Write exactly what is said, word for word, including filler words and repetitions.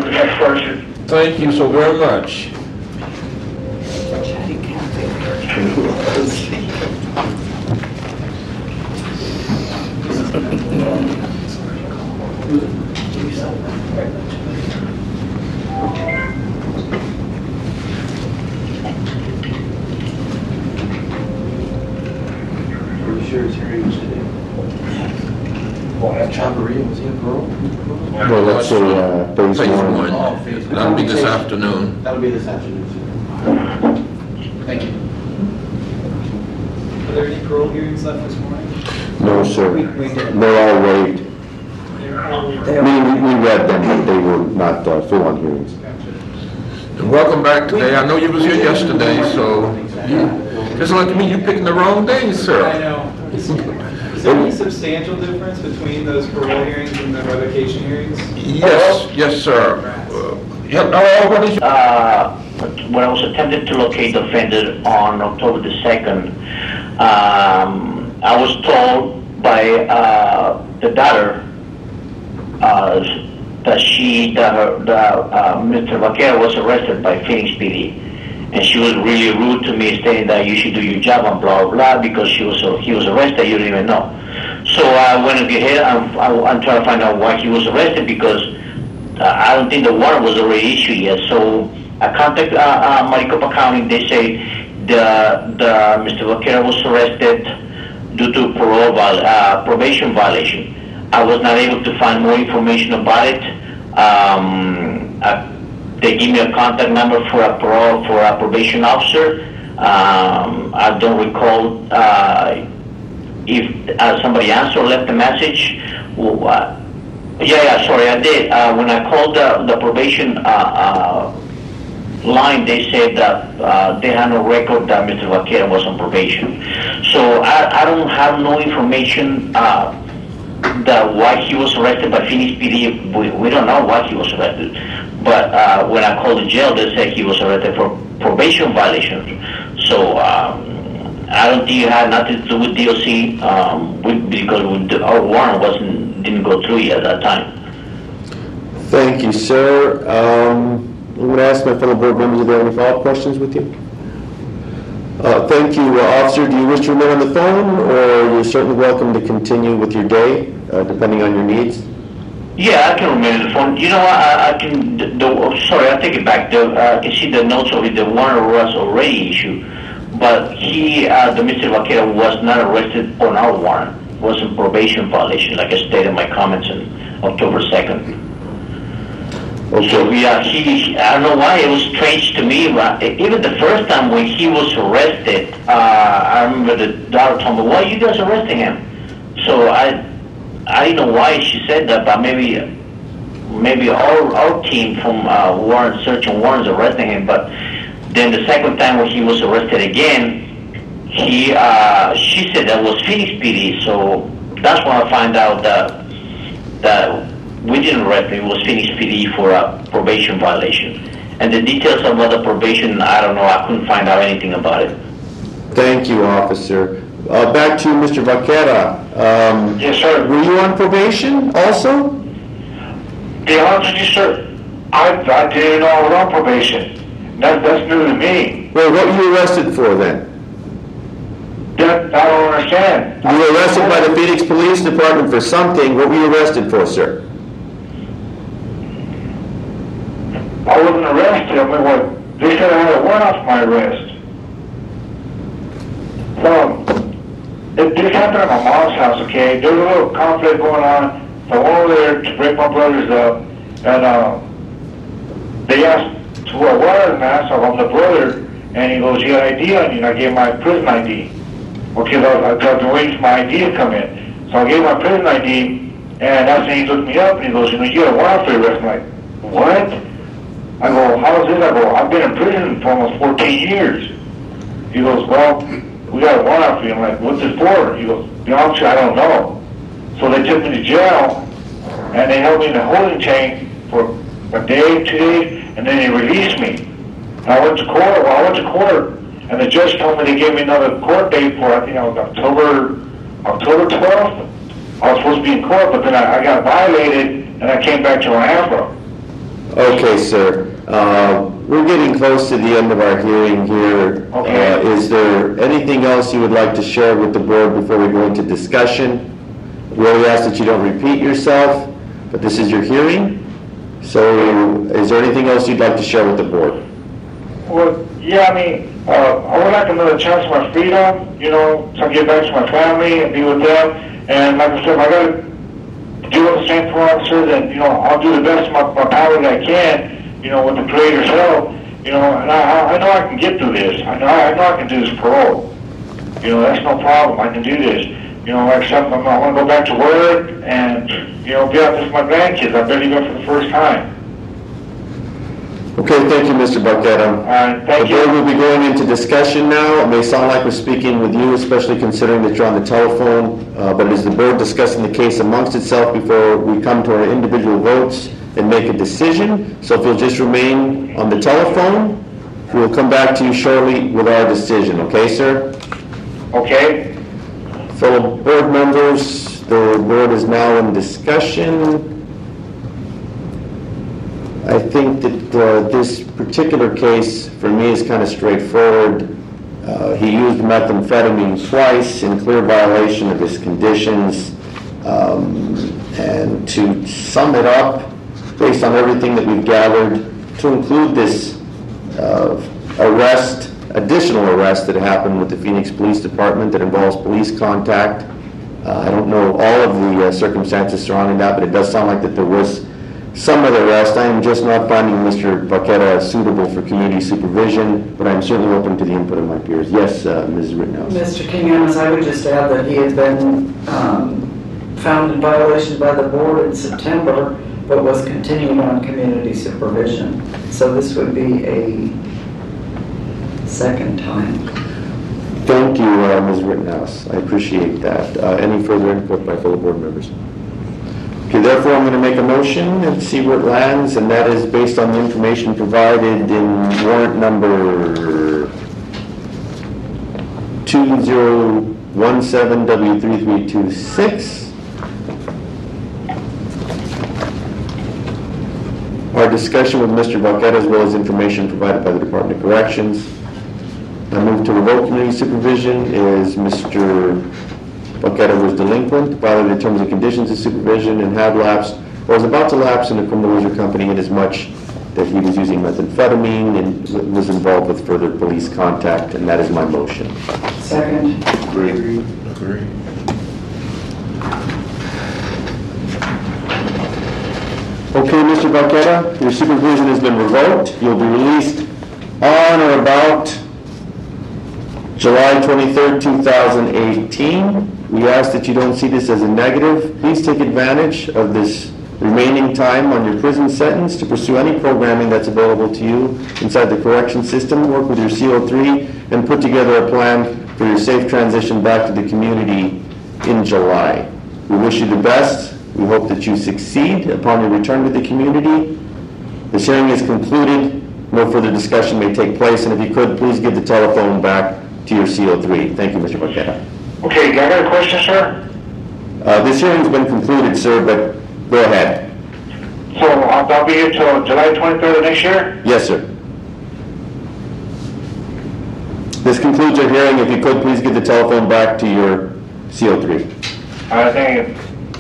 the next person. Thank you so very much. Pretty sure his hearing was today. Well, that Chavarria, was he a girl? Well, that's a uh, phase Phase one. one. Oh, phase one. That'll be this afternoon. That'll be this afternoon, sir. Thank you. Are there any parole hearings left this morning? No, sir. We- we did. They're all waived. They I mean, we, we read them, but they were not uh, full-on hearings. And welcome back today. I know you was here yesterday, so you, just like me, you picking the wrong day, I sir. know. Is is there any substantial difference between those parole hearings and the revocation hearings? Yes, yes, sir. Uh, yeah, uh, what is your... Uh, when I was attempting to locate the offender on October the second, um, I was told by uh, the daughter uh, that she, that her, that, uh, Mister Vaquero was arrested by Phoenix P D, and she was really rude to me, stating that you should do your job and blah blah blah because she was he was arrested. You didn't even know. So I went ahead and I'm trying to find out why he was arrested because uh, I don't think the warrant was already issued yet. So I contacted uh, uh, Maricopa County. They say the the Mister Vaquero was arrested due to parole viol uh, probation violation. I was not able to find more information about it. Um, I, they give me a contact number for a parole for a probation officer. Um, I don't recall uh, if uh, somebody answered or left a message. Well, uh, yeah, yeah, sorry, I did. Uh, when I called the, the probation uh, uh, line, they said that uh, they had no record that Mister Vaquero was on probation. So I, I don't have no information uh, that why he was arrested by Phoenix P D. We, we don't know why he was arrested. But uh, when I called the jail, they said he was arrested for probation violation. So um, I don't think it had nothing to do with D O C um, we, because we, our warrant wasn't didn't go through yet at that time. Thank you, sir. Um, I'm going to ask my fellow board members if they have any follow-up questions with you. Uh, thank you, uh, officer. Do you wish to remain on the phone, or you're certainly welcome to continue with your day, uh, depending on your needs? Yeah, I can remain on the phone. You know what? I, I can. The, the, oh, sorry, I take it back. The, uh, I can see the notes of it. The warrant was already issued, but he, uh, the Mister Vaquero, was not arrested on our warrant. Was in probation violation, like I stated in my comments on October second. Okay. So yeah, he. I don't know why it was strange to me. But even the first time when he was arrested, uh, I remember the daughter told me, "Why are you guys arresting him?" So I. I don't know why she said that, but maybe maybe our our team from uh, warrant search and warrants arresting him. But then the second time when he was arrested again, he uh, she said that was Phoenix P D. So that's when I find out that that we didn't arrest him. It was Phoenix P D for a probation violation. And the details about the probation, I don't know. I couldn't find out anything about it. Thank you, officer. Uh, back to Mister Vaquera. Um, Yes, sir. Were you on probation also? To be honest with you, sir, I, I didn't know I was on probation. That, that's new to me. Well, what were you arrested for then? That, I don't understand. You were arrested by the Phoenix Police Department for something. What were you arrested for, sir? I wasn't arrested. I mean, what? They said I had a warrant off my arrest. So, it, this happened at my mom's house, okay? There was a little conflict going on. So I went over there to break my brothers up, and uh, they asked who I was, and I asked if I'm the brother, and he goes, you got I D on you, and I gave my prison I D. Okay, so I was, I was waiting for my I D to come in. So I gave my prison I D, and that's when he looked me up, and he goes, you know, you got a warrant for your arrest. I'm like, what? I go, how is this? I go, I've been in prison for almost fourteen years. He goes, well, we got a warrant for you. I'm like, what's it for? He goes, be honest, I don't know. So they took me to jail, and they held me in a holding chain for a day, two days, and then they released me. And I went to court. Well, I went to court, and the judge told me they gave me another court date for, I think it was October, October twelfth. I was supposed to be in court, but then I, I got violated, and I came back to Alhambra. Okay, sir. Uh, We're getting close to the end of our hearing here. Okay. Uh, Is there anything else you would like to share with the board before we go into discussion? We only ask that you don't repeat yourself, but this is your hearing. So is there anything else you'd like to share with the board? Well, yeah, I mean, uh, I would like another chance for my freedom, you know, to get back to my family and be with them. And like I said, if I gotta deal with the same officer, then, you know, I'll do the best of my, my power that I can, you know, with the Creator's help, you know, and I, I know I can get through this. I know, I know I can do this parole. You know, that's no problem. I can do this. You know, except I'm, I want to go back to work and, you know, be out with my grandkids. I've barely been for the first time. Okay, thank you, Mister Barqueta. All right, thank The you. board will be going into discussion now. It may sound like we're speaking with you, especially considering that you're on the telephone, uh, but it is the board discussing the case amongst itself before we come to our individual votes and make a decision. So if you'll just remain on the telephone, we will come back to you shortly with our decision. Okay, sir? Okay. Fellow board members, the board is now in discussion. I think that uh, this particular case, for me, is kind of straightforward. Uh, he used methamphetamine twice in clear violation of his conditions. Um, and to sum it up, based on everything that we've gathered, to include this uh, arrest, additional arrest that happened with the Phoenix Police Department that involves police contact. Uh, I don't know all of the uh, circumstances surrounding that, but it does sound like that there was some other arrest. I am just not finding Mister Barqueta suitable for community supervision, but I'm certainly open to the input of my peers. Yes, uh, Miz Rittenhouse. Mister King-Annis, I would just add that he had been um, found in violation by the board in September, but was continuing on community supervision. So this would be a second time. Thank you, uh, Miz Rittenhouse. I appreciate that. Uh, any further input by fellow board members? Okay, therefore, I'm going to make a motion and see where it lands, and that is based on the information provided in warrant number two zero one seven W three three two six. Our discussion with Mister Barqueta, as well as information provided by the Department of Corrections. I move to revoke community supervision is Mister Barqueta was delinquent, violated the terms and conditions of supervision, and had lapsed, or was about to lapse in a criminal user company in as much that he was using methamphetamine and was involved with further police contact, and that is my motion. Second. Agree. Agree. Okay, Mister Barqueta, your supervision has been revoked. You'll be released on or about July twenty-third, two thousand eighteen. We ask that you don't see this as a negative. Please take advantage of this remaining time on your prison sentence to pursue any programming that's available to you inside the correction system, work with your C O three, and put together a plan for your safe transition back to the community in July. We wish you the best. We hope that you succeed upon your return to the community. This hearing is concluded. No further discussion may take place, and if you could, please give the telephone back to your C O three. Thank you, Mister Barqueta. Okay, I got a question, sir. Uh, this hearing's been concluded, sir, but go ahead. So I'll, I'll be here till July twenty-third of next year? Yes, sir. This concludes your hearing. If you could, please give the telephone back to your C O three. All right, thank you.